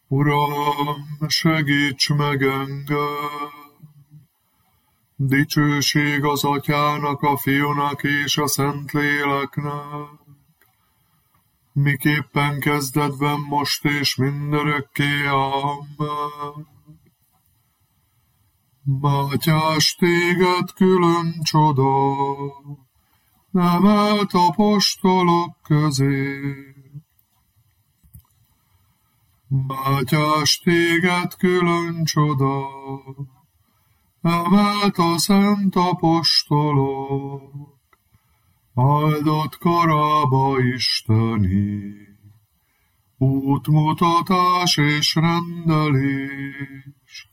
Uram, segíts meg engem! Dicsőség az Atyának, a Fiúnak és a Szentléleknek, miképpen kezdetben, most és mindörökké. Amen. Mátyás, téged külön csoda, emelt apostolok közé. Mátyás, téged külön csoda, emelt a szent apostolok, áldott karába isteni, útmutatás és rendelés.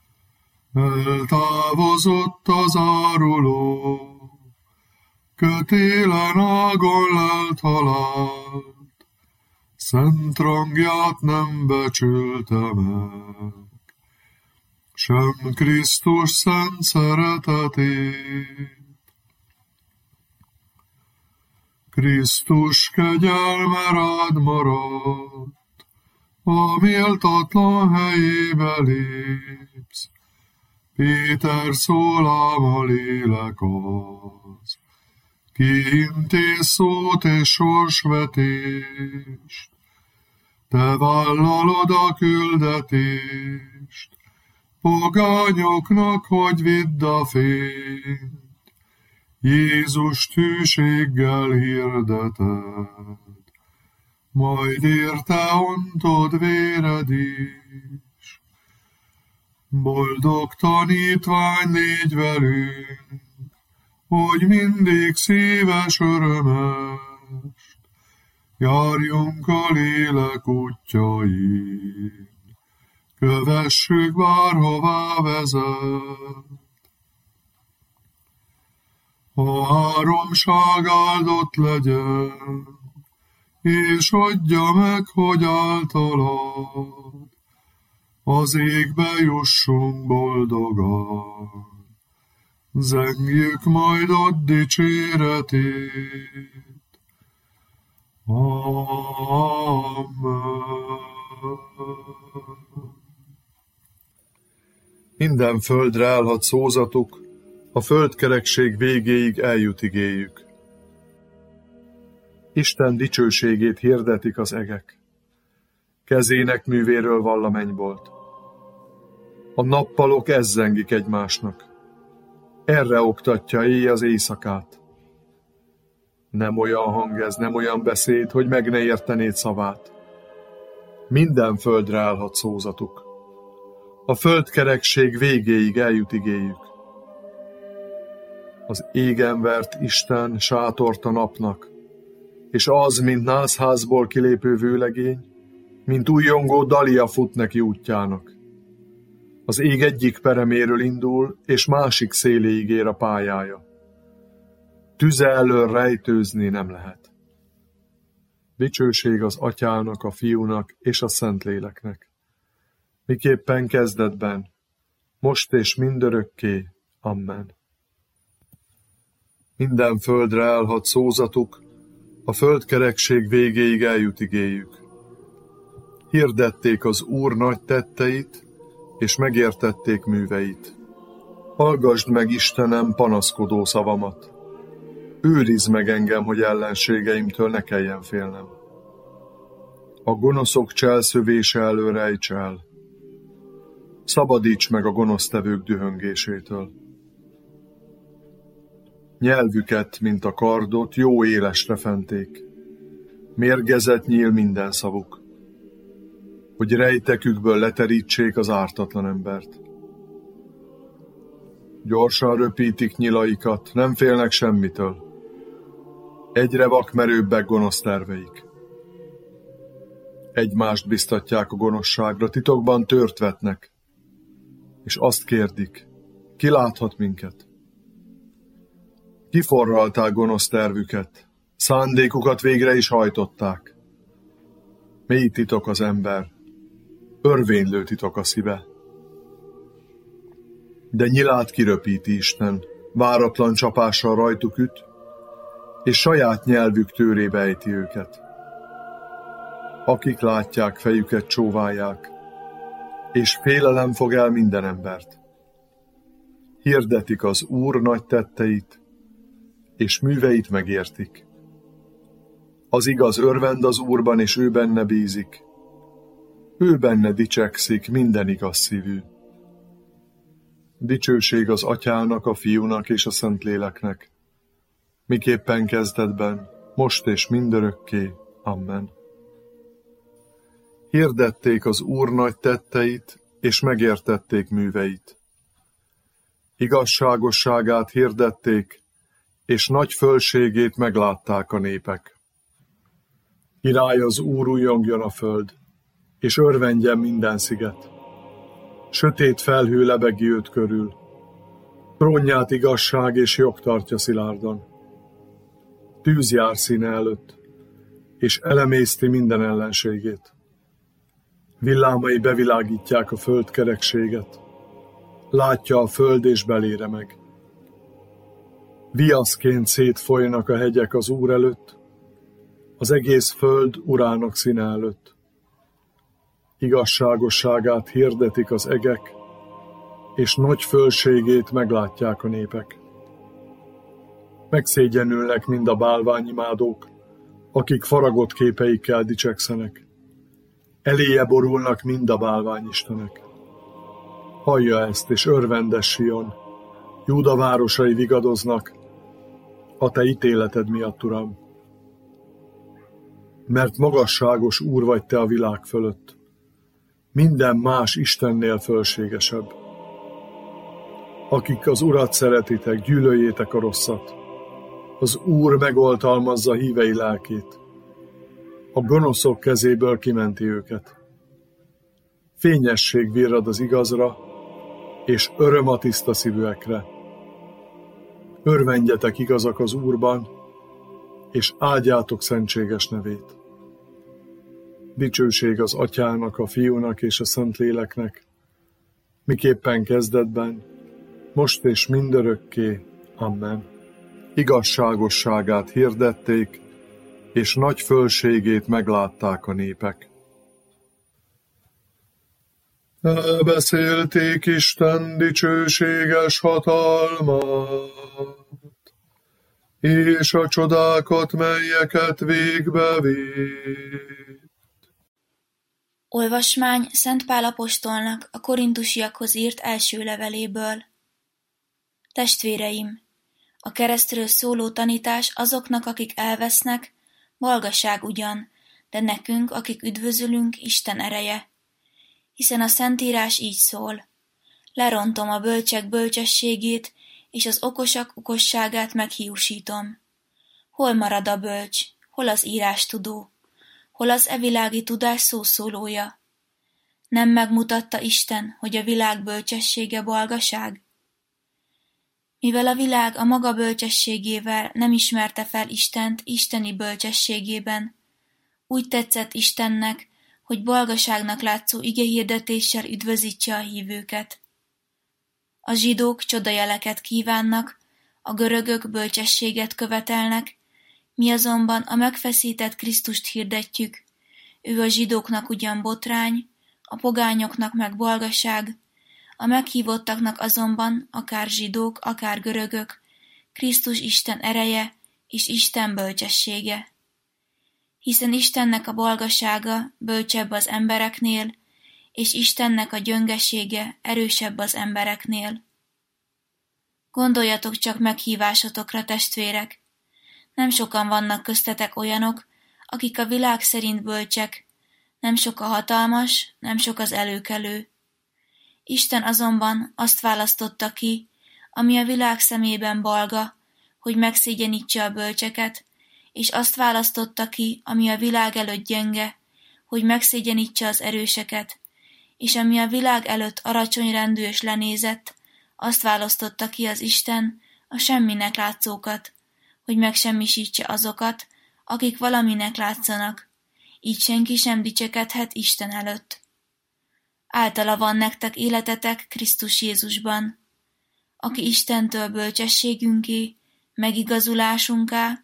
Eltávozott az áruló, kötélen ágon lelt halált, szent rangját nem becsülte meg, sem Krisztus szent szeretetét. Krisztus kegyelme rád maradt, a méltatlan helyébe lépsz. Péter szól, ám a lélek az, ki intéz szót és sorsvetést. Te vállalod a küldetést, pogányoknak, hogy vidd a fényt. Jézus hűséggel hirdeted, majd érte ontod véred is. Boldog tanítvány, légy velünk, hogy mindig szíves örömest járjunk a lélek útjain, kövessük bárhová vezet. A háromság áldott legyen, és adja meg, hogy általad az égbe jussunk boldogan. Zengjük majd ott dicséretét. Amen. Minden földre állhat szózatuk, a földkerekség végéig eljut igéjük. Isten dicsőségét hirdetik az egek, kezének művéről vall a mennybolt. A nappalok ezzengik egymásnak, erre oktatja éj az éjszakát. Nem olyan hang ez, nem olyan beszéd, hogy meg ne értenéd szavát. Minden földre állhat szózatuk, a földkerekség végéig eljut igéjük. Az égen vert Isten sátort a napnak, és az, mint nászházból kilépő vőlegény, mint újjongó dalia fut neki útjának. Az ég egyik pereméről indul, és másik széléig ér a pályája. Tüze elől rejtőzni nem lehet. Dicsőség az Atyának, a Fiúnak és a Szentléleknek, miképpen kezdetben, most és mindörökké. Amen. Minden földre állhat szózatuk, a földkerekség végéig eljut igéjük. Hirdették az Úr nagy tetteit, és megértették műveit. Hallgasd meg, Istenem, panaszkodó szavamat. Őrizd meg engem, hogy ellenségeimtől ne kelljen félnem. A gonoszok cselszövése elől rejts el. Szabadíts meg a gonosztevők dühöngésétől. Nyelvüket, mint a kardot, jó élesre fenték. Mérgezet nyíl minden szavuk, hogy rejtekükből leterítsék az ártatlan embert. Gyorsan röpítik nyilaikat, nem félnek semmitől. Egyre vakmerőbbek gonosz terveik. Egymást biztatják a gonoszságra, titokban tört vetnek, és azt kérdik, ki láthat minket? Kiforralták gonosz tervüket, szándékukat végre is hajtották. Mély titok az ember, örvénylő titok a szíve. De nyilát kiröpíti Isten, váratlan csapással rajtuk üt, és saját nyelvük tőrébe ejti őket. Akik látják, fejüket csóválják, és félelem fog el minden embert. Hirdetik az Úr nagy tetteit, és műveit megértik. Az igaz örvend az Úrban, és ő benne bízik. Ő benne dicsekszik minden igaz szívű. Dicsőség az Atyának, a Fiúnak és a Szentléleknek, miképpen kezdetben, most és mindörökké. Amen. Hirdették az Úr nagy tetteit, és megértették műveit. Igazságosságát hirdették, és nagy fölségét meglátták a népek. Király az Úr, újjongjon a föld, és örvendjen minden sziget. Sötét felhő lebegi őt körül, trónját igazság és jog tartja szilárdan. Tűz jár színe előtt, és elemészti minden ellenségét. Villámai bevilágítják a földkerekséget, látja a föld és belére meg. Viaszként szétfolynak a hegyek az Úr előtt, az egész föld Urának színe előtt. Igazságosságát hirdetik az egek, és nagy fölségét meglátják a népek. Megszégyenülnek mind a bálványimádók, akik faragott képeikkel dicsekszenek. Eléje borulnak mind a bálványistenek. Hallja ezt, és örvendes Sion, Júda városai vigadoznak, a te ítéleted miatt, Uram. Mert magasságos Úr vagy te a világ fölött, minden más Istennél fölségesebb. Akik az Urat szeretitek, gyűlöljétek a rosszat. Az Úr megoltalmazza hívei lelkét. A gonoszok kezéből kimenti őket. Fényesség virrad az igazra, és öröm a tiszta szívűekre. Örvendjetek igazak az Úrban, és áldjátok szentséges nevét. Dicsőség az Atyának, a Fiúnak és a Szentléleknek, miképpen kezdetben, most és mindörökké. Amen. Igazságosságát hirdették, és nagy fölségét meglátták a népek. Elbeszélték Isten dicsőséges hatalmát, és a csodákat, melyeket végbe vitt. Olvasmány Szent Pál apostolnak a korintusiakhoz írt első leveléből. Testvéreim, a keresztről szóló tanítás azoknak, akik elvesznek, valgaság ugyan, de nekünk, akik üdvözülünk, Isten ereje. Hiszen a Szentírás így szól: lerontom a bölcsek bölcsességét, és az okosak okosságát meghiúsítom. Hol marad a bölcs, hol az írástudó, hol az evilági tudás szószólója? Nem megmutatta Isten, hogy a világ bölcsessége balgaság? Mivel a világ a maga bölcsességével nem ismerte fel Istent isteni bölcsességében, úgy tetszett Istennek, hogy balgaságnak látszó igehirdetéssel üdvözítse a hívőket. A zsidók csodajeleket kívánnak, a görögök bölcsességet követelnek, mi azonban a megfeszített Krisztust hirdetjük, ő a zsidóknak ugyan botrány, a pogányoknak meg balgaság, a meghívottaknak azonban, akár zsidók, akár görögök, Krisztus Isten ereje és Isten bölcsessége. Hiszen Istennek a balgasága bölcsebb az embereknél, és Istennek a gyöngesége erősebb az embereknél. Gondoljatok csak meghívásotokra, testvérek! Nem sokan vannak köztetek olyanok, akik a világ szerint bölcsek, nem sok a hatalmas, nem sok az előkelő. Isten azonban azt választotta ki, ami a világ szemében balga, hogy megszégyenítse a bölcseket, és azt választotta ki, ami a világ előtt gyenge, hogy megszégyenítse az erőseket, és ami a világ előtt alacsonyrendű és lenézett, azt választotta ki az Isten, a semminek látszókat, hogy megsemmisítse azokat, akik valaminek látszanak, így senki sem dicsekedhet Isten előtt. Általa van nektek életetek Krisztus Jézusban, aki Istentől bölcsességünké, megigazulásunká,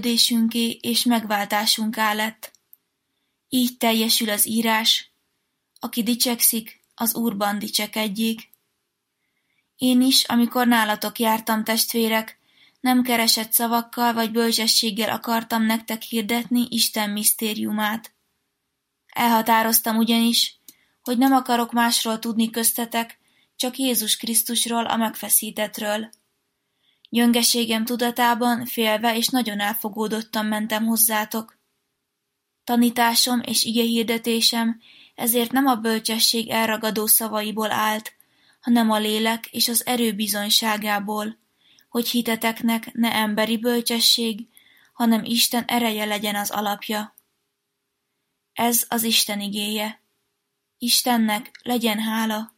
megszentelődésünké és megváltásunká lett. Így teljesül az írás: Aki dicsekszik, az Úrban dicsekedjék. Én is, amikor nálatok jártam, testvérek, nem keresett szavakkal vagy bölcsességgel akartam nektek hirdetni Isten misztériumát. Elhatároztam ugyanis, hogy nem akarok másról tudni köztetek, csak Jézus Krisztusról, a megfeszítettről. Gyöngeségem tudatában félve és nagyon elfogódottan mentem hozzátok. Tanításom és igehirdetésem ezért nem a bölcsesség elragadó szavaiból állt, hanem a lélek és az erő bizonyságából, hogy hiteteknek ne emberi bölcsesség, hanem Isten ereje legyen az alapja. Ez az Isten igéje. Istennek legyen hála.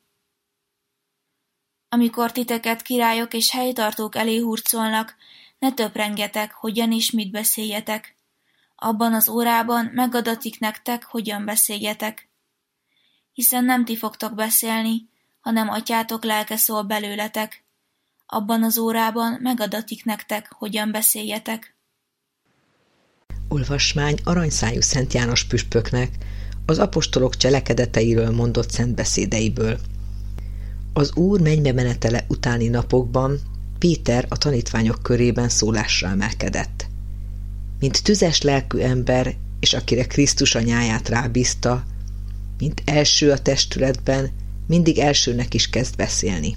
Amikor titeket királyok és helytartók elé hurcolnak, ne töprengetek, hogyan és mit beszéljetek. Abban az órában megadatik nektek, hogyan beszéljetek. Hiszen nem ti fogtok beszélni, hanem atyátok lelke szól belőletek. Abban az órában megadatik nektek, hogyan beszéljetek. Olvasmány aranyszájú Szent János püspöknek az apostolok cselekedeteiről mondott szent beszédeiből. Az Úr mennybe menetele utáni napokban Péter a tanítványok körében szólásra emelkedett. Mint tüzes lelkű ember, és akire Krisztus a nyáját rábízta, mint első a testületben, mindig elsőnek is kezd beszélni.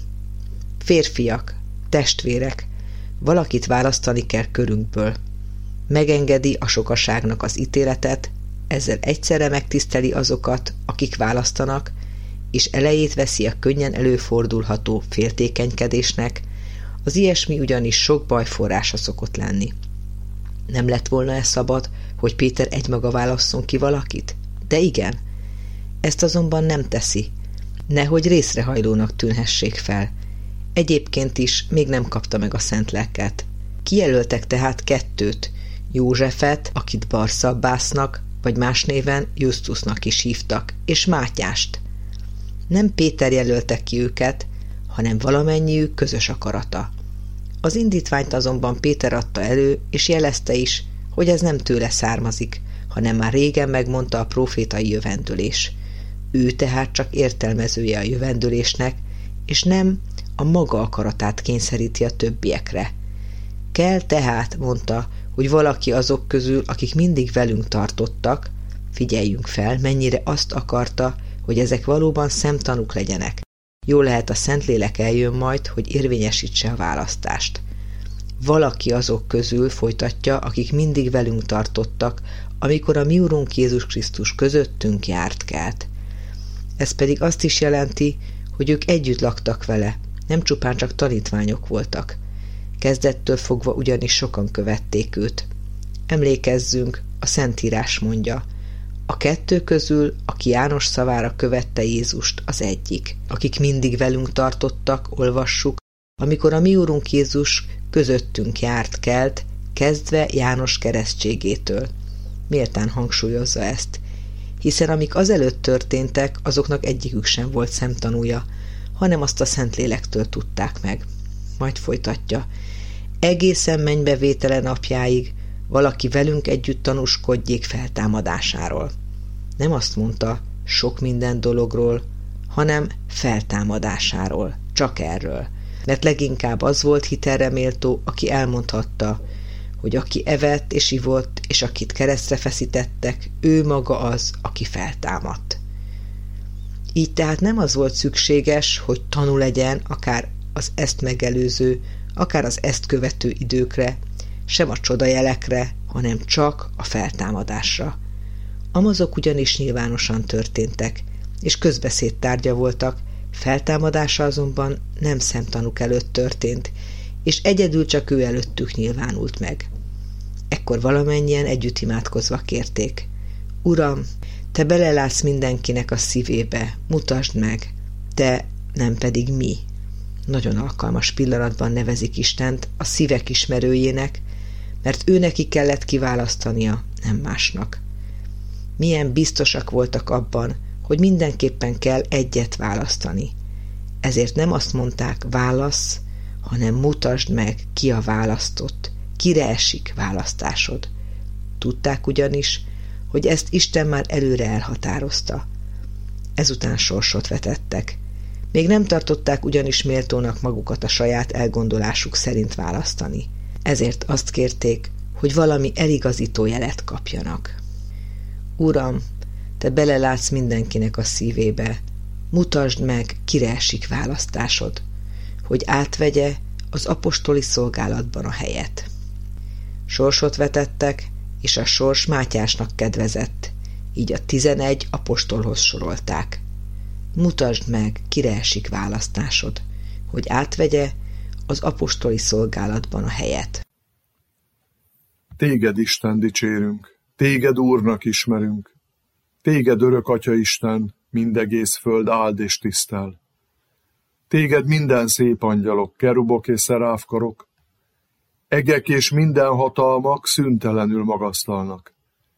Férfiak, testvérek, valakit választani kell körünkből. Megengedi a sokaságnak az ítéletet, ezzel egyszerre megtiszteli azokat, akik választanak, és elejét veszi a könnyen előfordulható féltékenykedésnek, az ilyesmi ugyanis sok baj forrása szokott lenni. Nem lett volna-e szabad, hogy Péter egymaga válasszon ki valakit? De igen. Ezt azonban nem teszi. Nehogy részrehajlónak tűnhessék fel. Egyébként is még nem kapta meg a szent lelket. Kijelöltek tehát 2, Józsefet, akit Barszabbásznak, vagy más néven Justusnak is hívtak, és Mátyást. Nem Péter jelölte ki őket, hanem valamennyiük közös akarata. Az indítványt azonban Péter adta elő, és jelezte is, hogy ez nem tőle származik, hanem már régen megmondta a prófétai jövendőlés. Ő tehát csak értelmezője a jövendőlésnek, és nem a maga akaratát kényszeríti a többiekre. Kell tehát, mondta, hogy valaki azok közül, akik mindig velünk tartottak, figyeljünk fel, mennyire azt akarta, hogy ezek valóban szemtanúk legyenek. Jól lehet, a Szentlélek eljön majd, hogy érvényesítse a választást. Valaki azok közül, folytatja, akik mindig velünk tartottak, amikor a mi Urunk Jézus Krisztus közöttünk járt kelt. Ez pedig azt is jelenti, hogy ők együtt laktak vele, nem csupán csak tanítványok voltak. Kezdettől fogva ugyanis sokan követték őt. Emlékezzünk, a Szentírás mondja, a 2 közül, aki János szavára követte Jézust, az egyik. Akik mindig velünk tartottak, olvassuk, amikor a mi Urunk Jézus közöttünk járt kelt, kezdve János keresztségétől. Méltán hangsúlyozza ezt, hiszen amik azelőtt történtek, azoknak egyikük sem volt szemtanúja, hanem azt a Szentlélektől tudták meg. Majd folytatja, egészen mennybevétele napjáig valaki velünk együtt tanúskodjék feltámadásáról. Nem azt mondta sok minden dologról, hanem feltámadásáról, csak erről. Mert leginkább az volt hitelre méltó, aki elmondhatta, hogy aki evett és ivott, és akit keresztre feszítettek, ő maga az, aki feltámadt. Így tehát nem az volt szükséges, hogy tanú legyen akár az ezt megelőző, akár az ezt követő időkre, sem a csodajelekre, hanem csak a feltámadásra. Amazok ugyanis nyilvánosan történtek, és közbeszéd tárgya voltak, feltámadása azonban nem szemtanúk előtt történt, és egyedül csak ő előttük nyilvánult meg. Ekkor valamennyien együtt imádkozva kérték, Uram, te belelátsz mindenkinek a szívébe, mutasd meg, te nem pedig mi. Nagyon alkalmas pillanatban nevezik Istent a szívek ismerőjének, mert ő neki kellett kiválasztania, nem másnak. Milyen biztosak voltak abban, hogy mindenképpen kell egyet választani. Ezért nem azt mondták, válasz, hanem mutasd meg, ki a választott, kire esik választásod. Tudták ugyanis, hogy ezt Isten már előre elhatározta. ezután sorsot vetettek. Még nem tartották ugyanis méltónak magukat a saját elgondolásuk szerint választani. Ezért azt kérték, hogy valami eligazító jelet kapjanak. Uram, te belelátsz mindenkinek a szívébe, mutasd meg, kire esik választásod, hogy átvegye az apostoli szolgálatban a helyet. Sorsot vetettek, és a sors Mátyásnak kedvezett, így a 11 apostolhoz sorolták. Mutasd meg, kire esik választásod, hogy átvegye az apostoli szolgálatban a helyet. Téged, Isten, dicsérünk, téged Úrnak ismerünk, téged örök Atya Isten, mindegész föld áld és tisztel. Téged minden szép angyalok, kerubok és szeráfkarok, egek és minden hatalmak szüntelenül magasztalnak.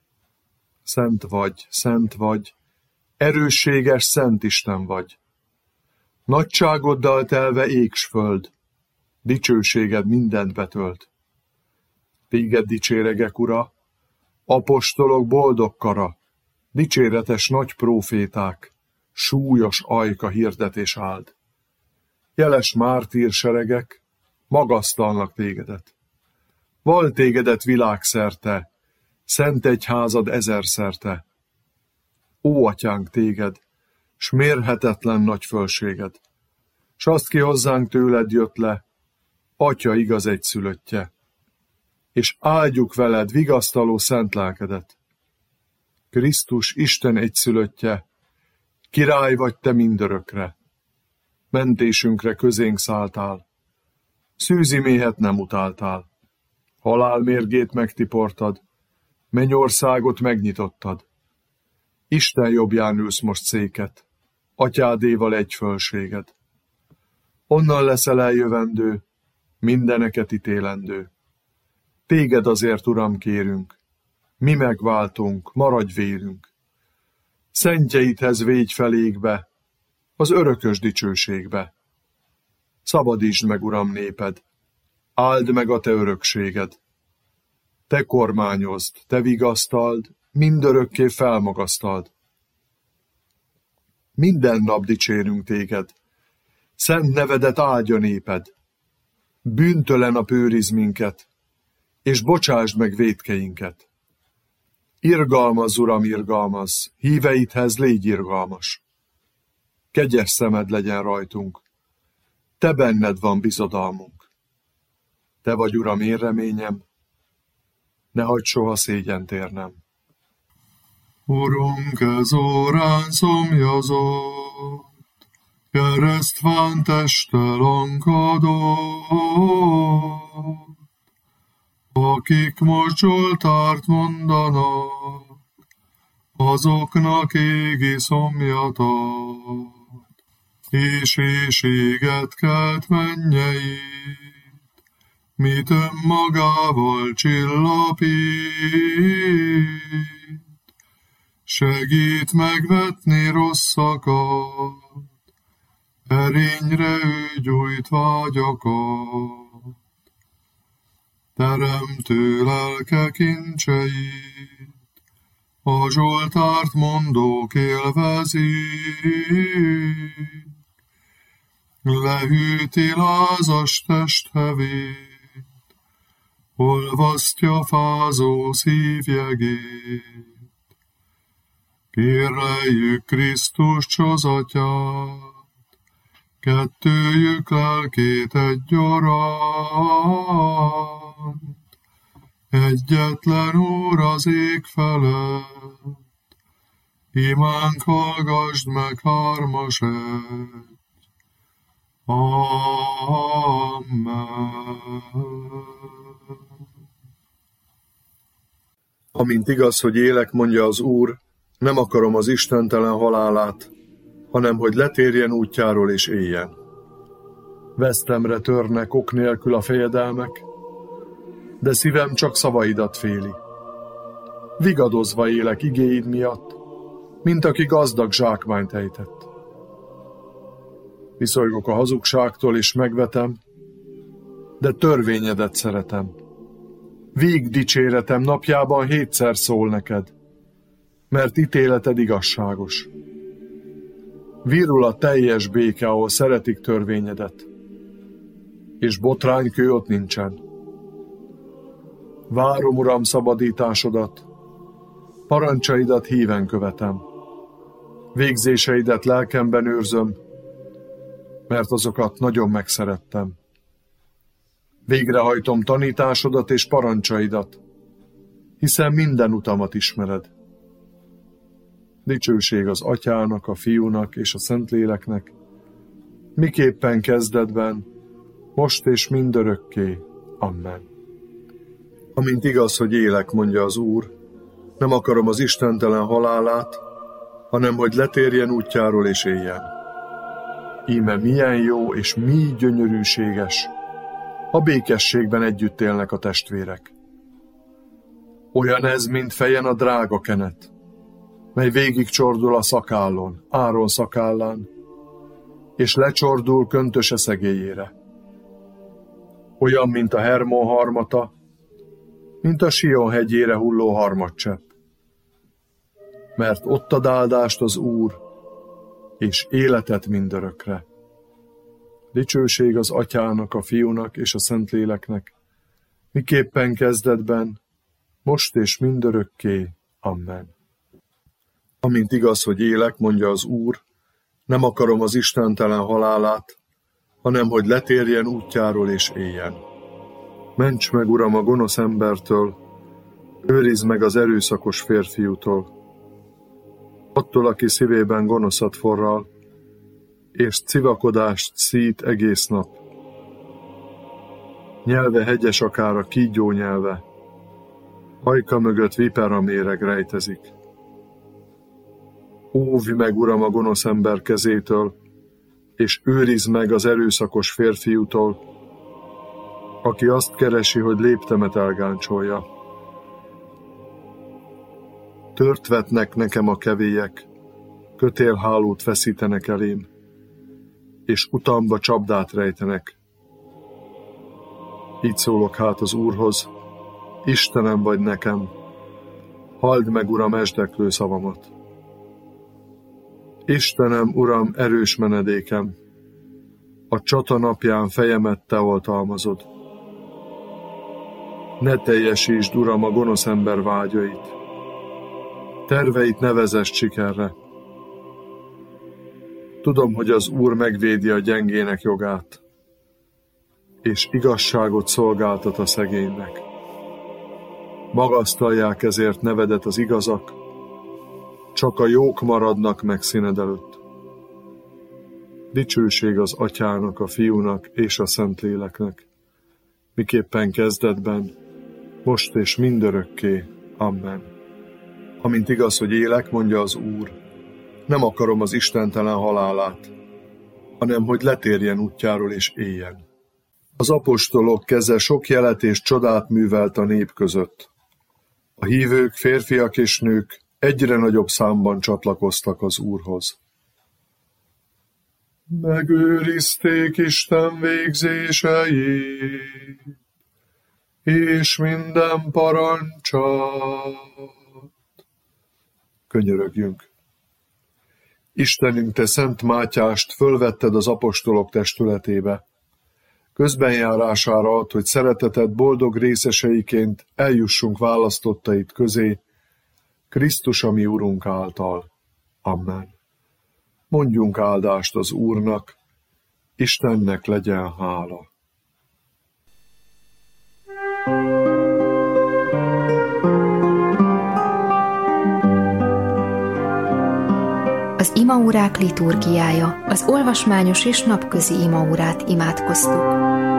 Szent vagy, erősséges Szent Isten vagy. Nagyságoddal telve ég s föld, dicsőséged mindent betölt. Téged dicséregek, Ura, apostolok boldog kara, dicséretes nagy próféták, súlyos ajka hirdetés áld. Jeles mártír seregek magasztalnak tégedet. Val tégedet világszerte, szent egyházad ezerszerte. Ó, Atyánk, téged, s mérhetetlen nagy fölséged, s azt ki hozzánk tőled jött le, Atya igaz egyszülöttje, és áldjuk veled vigasztaló szent lelkedet. Krisztus Isten egyszülöttje, király vagy te mindörökre, mentésünkre közénk szálltál, szűzi méhet nem utáltál, halál mérgét megtiportad, mennyországot megnyitottad. Isten jobbján ülsz most széket, Atyádéval egy fölséged. Onnan leszel eljövendő, mindeneket ítélendő. Téged azért, Uram, kérünk, mi megváltunk, maradj vérünk. Szentjeidhez végy felégbe, az örökös dicsőségbe. Szabadítsd meg, Uram, néped, áld meg a te örökséged. Te kormányozd, te vigasztald, mindörökké felmagasztald. Minden nap dicsérünk téged, szent nevedet áldja néped. Bűntől nap őrizd minket, és bocsásd meg vétkeinket. Irgalmazz, Uram, irgalmazz, híveidhez légy irgalmas. Kegyes szemed legyen rajtunk, te benned van bizodalmunk. Te vagy, Uram, én reményem, ne hagyd soha szégyent érnem. Urunk, ez órán szomjazott, keresztván testtel ankadott, akik most Zsoltárt mondanak, azoknak égi szomjat ad, és éhséget kelt mennyeit, mit önmagával csillapít. Segít megvetni rosszakat, erényre ő gyújt vágyakat. Teremtő lelke kincseit, a Zsoltárt mondók élvezik. Lehűti lázas testhevét, olvasztja fázó szívjegét. Kéreljük Krisztus csozatyát, kettőjük lelkét egyaránt. Egyetlen Úr az ég felett, imánk hallgasd meg hármas egy. Amen. Amint igaz, hogy élek, mondja az Úr, nem akarom az istentelen halálát, hanem hogy letérjen útjáról és éljen. Vesztemre törnek ok nélkül a fejedelmek, de szívem csak szavaidat féli. Vigadozva élek igéid miatt, mint aki gazdag zsákmányt ejtett. Viszolygok a hazugságtól és megvetem, de törvényedet szeretem. Vég dicséretem napjában 7-szer szól neked, mert ítéleted igazságos. Virul a teljes béke, ahol szeretik törvényedet, és botránykő ott nincsen. Várom, Uram, szabadításodat, parancsaidat híven követem. Végzéseidet lelkemben őrzöm, mert azokat nagyon megszerettem. Végrehajtom tanításodat és parancsaidat, hiszen minden utamat ismered. Dicsőség az Atyának, a Fiúnak és a Szentléleknek, miképpen kezdetben, most és mindörökké. Amen. Amint igaz, hogy élek, mondja az Úr, nem akarom az istentelen halálát, hanem hogy letérjen útjáról és éljen. Íme milyen jó és mi gyönyörűséges, ha békességben együtt élnek a testvérek. Olyan ez, mint fejen a drága kenet, mely végig csordul a szakállon, Áron szakállán, és lecsordul köntöse szegélyére. Olyan, mint a Hermon harmata, mint a Sion hegyére hulló harmadcsepp. Mert ott ad áldást az Úr, és életet mindörökre. Dicsőség az Atyának, a Fiúnak és a Szentléleknek, miképpen kezdetben, most és mindörökké. Amen. Amint igaz, hogy élek, mondja az Úr, nem akarom az istentelen halálát, hanem hogy letérjen útjáról és éljen. Ments meg, Uram, a gonosz embertől, őrizd meg az erőszakos férfiútól, attól, aki szívében gonoszat forral, és civakodást szít egész nap. Nyelve hegyes akár a kígyó nyelve, ajka mögött vipera méreg rejtezik. Óvj meg, Uram, a gonosz ember kezétől, és őrizd meg az erőszakos férfiútól, aki azt keresi, hogy léptemet elgáncsolja. Tört vetnek nekem a kevélyek, kötélhálót feszítenek elém, és utamba csapdát rejtenek. Így szólok hát az Úrhoz, Istenem vagy nekem, halld meg, Uram, esdeklő szavamat. Istenem, Uram, erős menedékem, a csata napján fejemet te oltalmazod. Ne teljesítsd, Uram, a gonosz ember vágyait, terveit ne vezess sikerre. Tudom, hogy az Úr megvédi a gyengének jogát, és igazságot szolgáltat a szegénynek. Magasztalják ezért nevedet az igazak, csak a jók maradnak meg színed előtt. Dicsőség az Atyának, a Fiúnak és a Szentléleknek, miképpen kezdetben, most és mindörökké. Amen. Amint igaz, hogy élek, mondja az Úr, nem akarom az istentelen halálát, hanem hogy letérjen útjáról és éljen. Az apostolok keze sok jelet és csodát művelt a nép között. A hívők, férfiak és nők egyre nagyobb számban csatlakoztak az Úrhoz. Megőrizték Isten végzéseit, és minden parancsát. Könyörögjünk! Istenünk, te Szent Mátyást fölvetted az apostolok testületébe. Közbenjárására ad, hogy szereteted boldog részeseiként eljussunk választottait közé, Krisztus a mi Urunk által. Amen. Mondjunk áldást az Úrnak, Istennek legyen hála. Az imaórák liturgiája, az olvasmányos és napközi imaórát imádkoztuk.